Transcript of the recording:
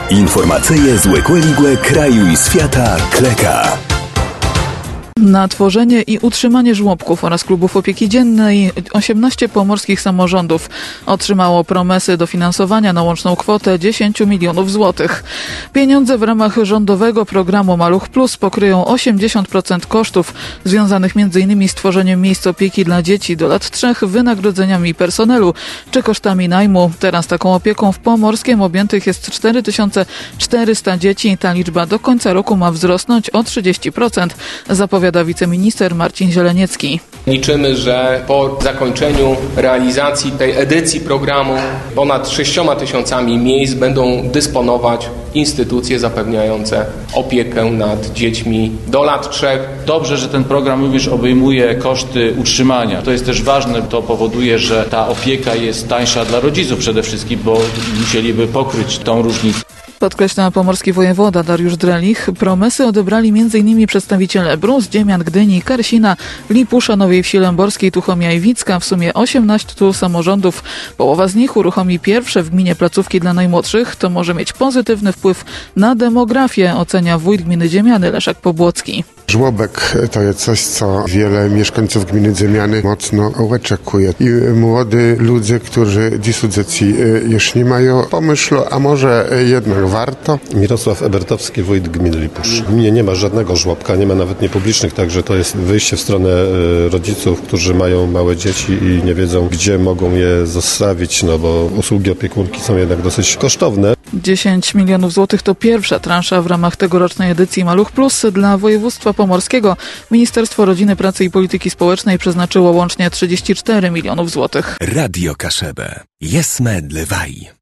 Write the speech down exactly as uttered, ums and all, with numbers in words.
Informacyje z Łekłe kraju i świata Kleka. Na tworzenie i utrzymanie żłobków oraz klubów opieki dziennej osiemnaście pomorskich samorządów otrzymało promesy dofinansowania na łączną kwotę dziesięć milionów złotych. Pieniądze w ramach rządowego programu Maluch Plus pokryją osiemdziesiąt procent kosztów związanych między innymi z tworzeniem miejsc opieki dla dzieci do lat trzech, wynagrodzeniami personelu czy kosztami najmu. Teraz taką opieką w Pomorskiem objętych jest cztery tysiące czterysta dzieci. Ta liczba do końca roku ma wzrosnąć o trzydzieści procent, zapowiada wiceminister Marcin Zieleniecki. Liczymy, że po zakończeniu realizacji tej edycji programu ponad sześcioma tysiącami miejsc będą dysponować instytucje zapewniające opiekę nad dziećmi do lat trzech. Dobrze, że ten program również obejmuje koszty utrzymania. To jest też ważne, to powoduje, że ta opieka jest tańsza dla rodziców przede wszystkim, bo musieliby pokryć tą różnicę. Podkreśla pomorski wojewoda Dariusz Drelich. Promesy odebrali m.in. przedstawiciele Brus, Dziemian, Gdyni, Karsina, Lipusza, Nowej Wsi Lęborskiej, Tuchomia i Wicka. W sumie osiemnaście samorządów. Połowa z nich uruchomi pierwsze w gminie placówki dla najmłodszych. To może mieć pozytywny wpływ na demografię, ocenia wójt gminy Dziemiany Leszek Pobłocki. Żłobek to jest coś, co wiele mieszkańców gminy Dziemiany mocno oczekuje. I młodzi ludzie, którzy dyspozycji już nie mają, pomyślą, a może jednak warto. Mirosław Ebertowski, wójt gminy Lipusz. W gminie nie ma żadnego żłobka, nie ma nawet niepublicznych, także to jest wyjście w stronę rodziców, którzy mają małe dzieci i nie wiedzą, gdzie mogą je zostawić, no bo usługi opiekunki są jednak dosyć kosztowne. dziesięć milionów złotych to pierwsza transza w ramach tegorocznej edycji Maluch Plus. Dla województwa pomorskiego Ministerstwo Rodziny, Pracy i Polityki Społecznej przeznaczyło łącznie trzydzieści cztery milionów złotych. Radio Kaszebę. Jesme dlewaj.